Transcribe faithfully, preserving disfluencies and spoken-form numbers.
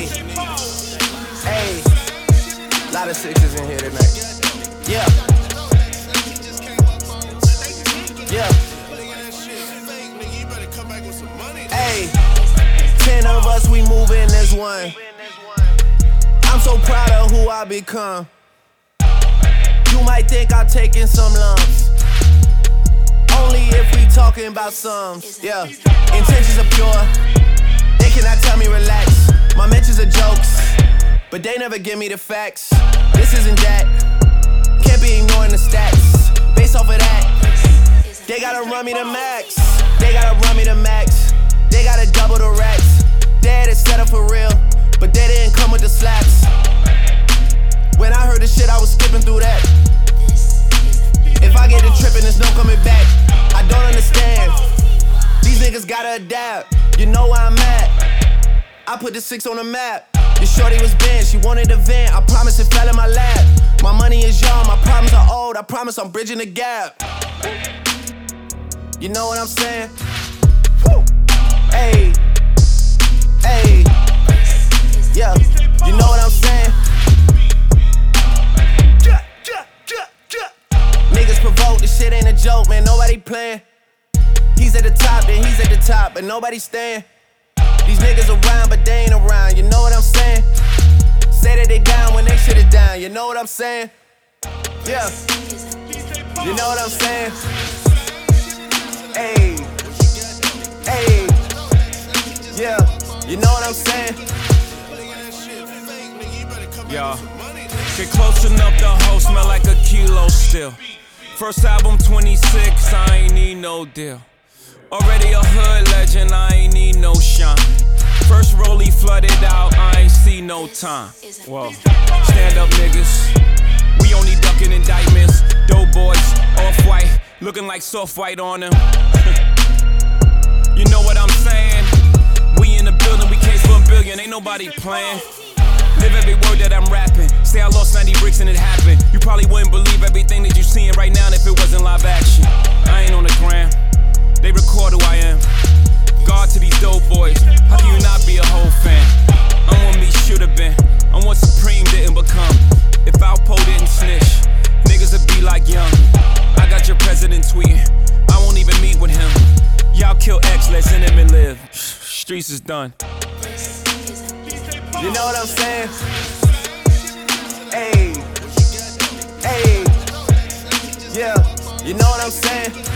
Hey, hey, lot of sixes in here tonight. Yeah, yeah. Hey, ten of us, we moving as one. I'm so proud of who I become. You might think I'm taking some lumps, only if we talking about sums. Yeah, intentions are pure. They cannot tell me relax. My mentions are jokes, but they never give me the facts. This isn't that. Can't be ignoring the stats. Based off of that, they gotta run me the max. They gotta run me the max. They gotta double the racks. They had it set up for real, but they didn't come with the slaps. When I heard the shit, I was skipping through that. If I get to tripping, there's no coming back. I don't understand. These niggas gotta adapt. You know where I'm at. I put the six on the map. Your shorty was bent, she wanted a vent. I promise it fell in my lap. My money is young, my problems are old. I promise I'm bridging the gap. You know what I'm saying? Hey, hey, yeah. You know what I'm saying? Niggas provoke, this shit ain't a joke, man. Nobody playing. He's at the top, then he's at the top, but nobody staying. These niggas around, but they ain't around. You know what I'm saying? Say that they down when they should've down. You know what I'm saying? Yeah. You know what I'm saying? Hey, hey, yeah. You know what I'm saying? Y'all, get close enough, the hoe smell like a kilo still. First album twenty-six, I ain't need no deal. Already a hood legend, I ain't need no shine. First rollie flooded out, I ain't see no time. Whoa, stand up niggas, we only ducking indictments. Dope boys, off-white, looking like soft white on them. You know what I'm saying? We in the building, we case for a billion, ain't nobody playing. Live every word that I'm rapping. Say I lost ninety bricks and it happened. You probably wouldn't believe everything that you seeing right now if it wasn't live action. I ain't on the gram, they record who I am. God to these dope boys, how can you not be a whole fan? I'm what me should've been, I'm what Supreme didn't become. If Alpo didn't snitch, niggas would be like Young. I got your president tweeting, I won't even meet with him. Y'all kill X, let Cinnamon live. Streets is done. You know what I'm saying? Hey, hey, yeah. You know what I'm saying?